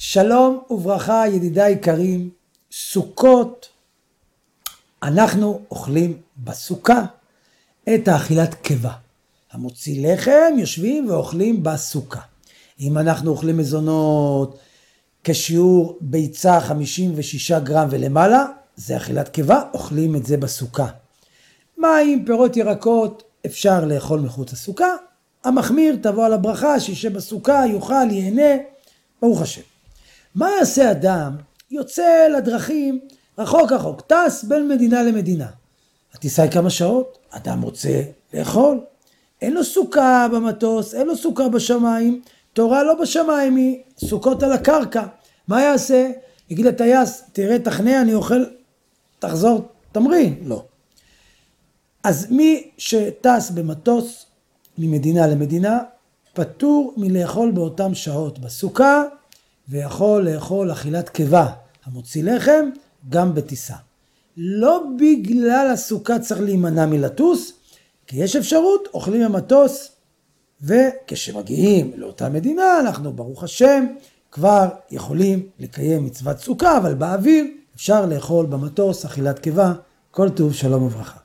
שלום וברכה ידידיי יקרים, סוכות, אנחנו אוכלים בסוכה את האכילת קיבה. המוציא לחם יושבים ואוכלים בסוכה. אם אנחנו אוכלים מזונות כשיעור ביצה 56 גרם ולמעלה, זה אכילת קיבה, אוכלים את זה בסוכה. מים, פירות, ירקות אפשר לאכול מחוץ לסוכה. המחמיר תבוא על הברכה, שישב בסוכה, יאכל, ייהנה, ברוך השם. מה יעשה אדם? יוצא לדרכים רחוק רחוק, טס בין מדינה למדינה. הטיסה היא כמה שעות, אדם רוצה לאכול. אין לו סוכה במטוס, אין לו סוכה בשמיים, תורה לא בשמיים, היא סוכות על הקרקע. מה יעשה? יגיד לטייס, תראה תכנה, אני אוכל, תחזור, תמרין. לא. אז מי שטס במטוס ממדינה למדינה, פטור מלאכול באותם שעות בסוכה, ויכול לאכול אכילת קיבה, המוציא לחם, גם בטיסה. לא בגלל הסוכה צריך להימנע מלטוס, כי יש אפשרות, אוכלים במטוס, וכשמגיעים לאותה מדינה, אנחנו ברוך השם, כבר יכולים לקיים מצוות סוכה, אבל באוויר אפשר לאכול במטוס אכילת קיבה. כל טוב, שלום וברכה.